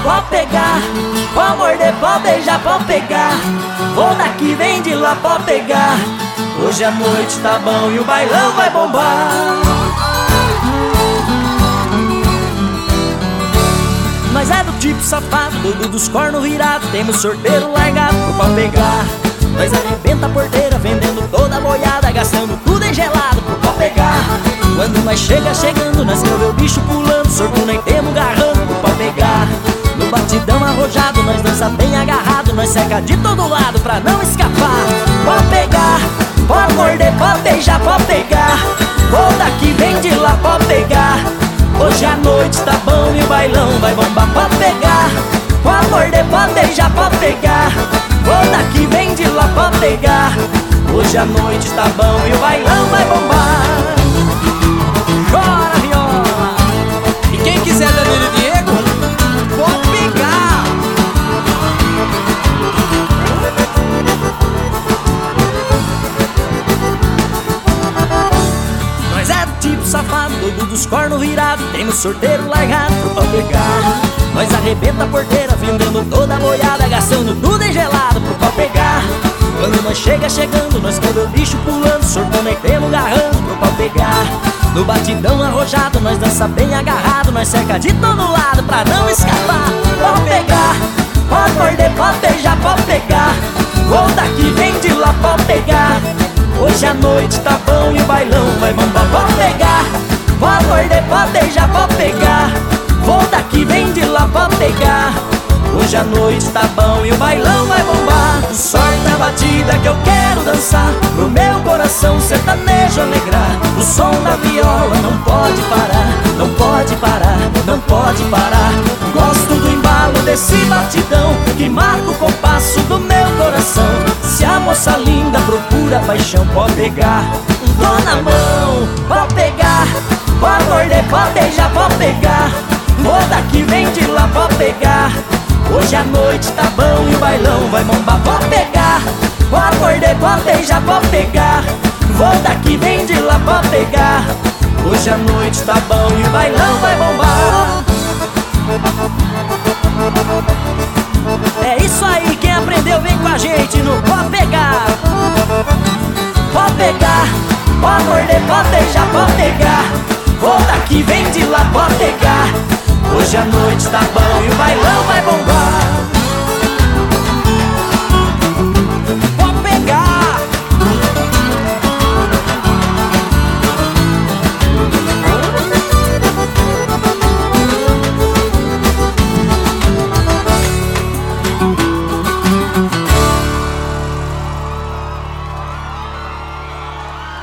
pode pegar, pode morder, pode beijar, pode pegar. Vou daqui, vem de lá, pode pegar. Hoje a noite tá bom e o bailão vai bombar. Nós é do tipo safado, doido dos cornos virados. Temos sorteiro largado pro pau pegar. Nós arrebenta a porteira, vendendo toda a boiada, gastando tudo em gelado pro pau pegar. Quando nós chegando, nós quer ver o bicho pulando, sortudo nem temos garrando pro pau pegar. No batidão arrojado, nós dança bem agarrado, nós seca de todo lado pra não escapar. Pode pegar, pode morder, pode beijar, pode pegar. Vou daqui, vem de lá, pode pegar. Hoje a noite tá bom e o bailão vai bombar. Pode pegar, pode morder, pode beijar, pode pegar. Vou daqui, vem de lá, pode pegar. Hoje a noite tá bom e o bailão vai bombar. Chora, viola! E quem quiser Danilo e Diego, pode pegar. Nós é do tipo safado, doido dos cornos virados. Temos sorteiro largado pro pau pegar. Nós arrebenta a porteira, vendendo toda a boiada, gastando tudo em gelado pro pau pegar. Quando nós chegando, nós quer ver o bicho pulando, sortando nem temos garrando pro pau pegar. No batidão arrojado, nós dança bem agarrado, nós cerca de todo lado pra não escapar. Pode pegar, pode morder, pode beijar, pode pegar. Vou daqui, vem de lá, pode pegar. Hoje a noite tá bom e o bailão vai bombar. Pode pegar, pode morder, pode beijar, pode pegar. Vou daqui, vem de lá, pode pegar. Hoje a noite tá bom e o bailão vai bombar. Sorte a batida que eu quero dançar, pro meu coração sertanejo alegrar. O som da viola não pode parar, não pode parar, não pode parar. Gosto do embalo desse batidão que marca o compasso do meu coração. Se a moça linda procura paixão, pode pegar, tô na mão. Pode pegar, pode morder, pode beijar, pode pegar. Vou daqui, vem de lá, pode pegar. Hoje a noite tá bom e o bailão vai bombar. Pode pegar, pode morder, pode beijar, pode pegar. Vou daqui, vem de lá, pode pegar. Hoje a noite tá bom e o bailão vai bombar. É isso aí, quem aprendeu vem com a gente no pode pegar. Pode pegar, pode morder, pode beijar, pode pegar. Vou daqui, vem de lá, pode pegar. Hoje a noite tá bom e o bailão vai bombar.